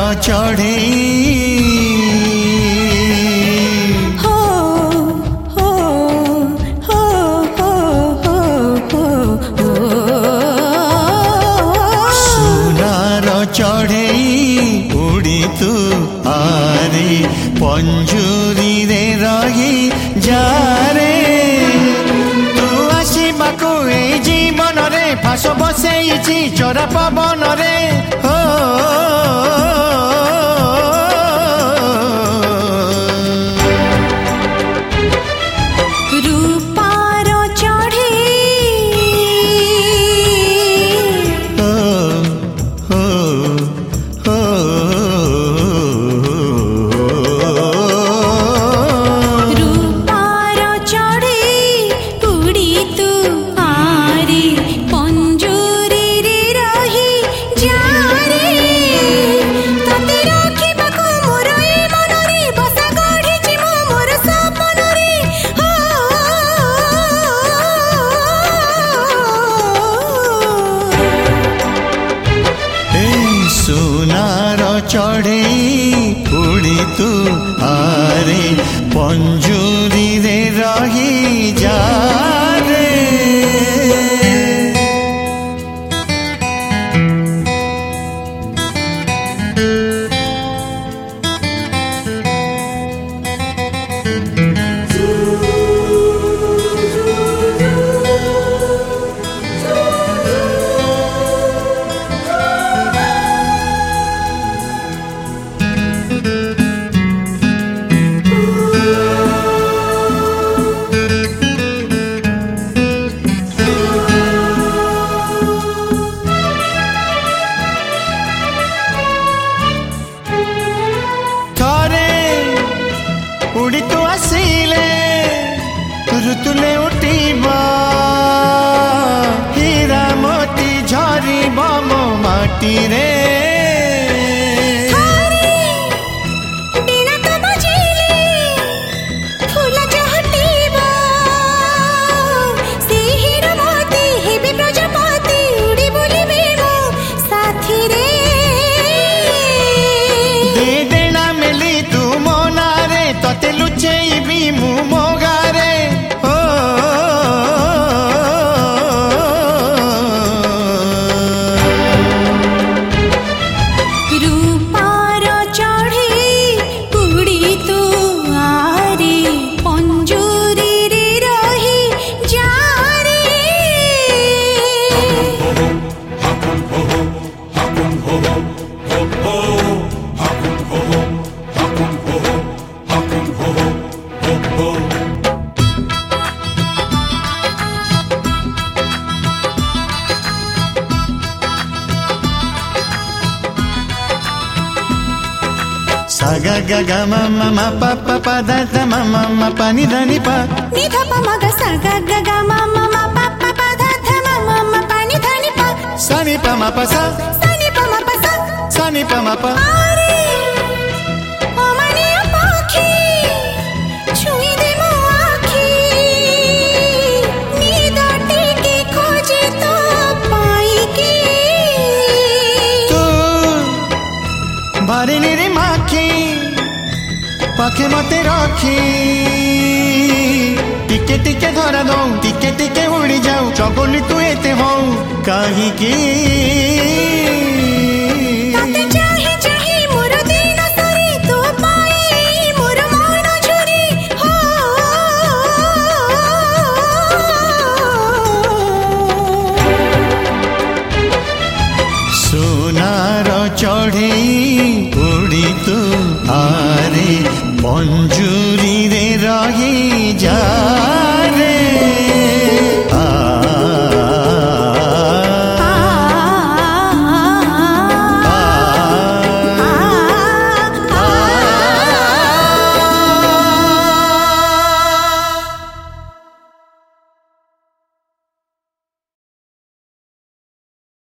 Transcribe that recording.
पंजुरी रे रही जा रे तू आसबाकू ए जीवन रे फास बसई चोरा पवन रे हो सुनार चढ़े उड़ी तू आरे पंजुरी रे रही जा रे उड़ी तू आसिले ऋतुले उठिबा हीरा मोती झरिबा मो माटी रे saga ga ga ma ma ma pa pa pa da da ma ma ma pa ni da ni pa ni dha pa ma ga sa ga ga ga ma ma ma pa pa pa da da ma ma ma pa ni dha ni pa sa ni pa ma pa sa sa ni pa ma pa sa sa ni pa ma pa are o mani apakhi chui de mo akhi ni da tiki khoje to pai ki tu bari ni रे माखी पाखे मते रखी टिके टिके धरा दो टिके टिके उड़ी जाऊ चगोली तू एते हो कहीं की ताते चाहे चाहे मोर दिन सरी तू पाई मोर मन झुरी हो सुनार चढ़े उड़ी तू आरे पंजुरी रे रही जा रे।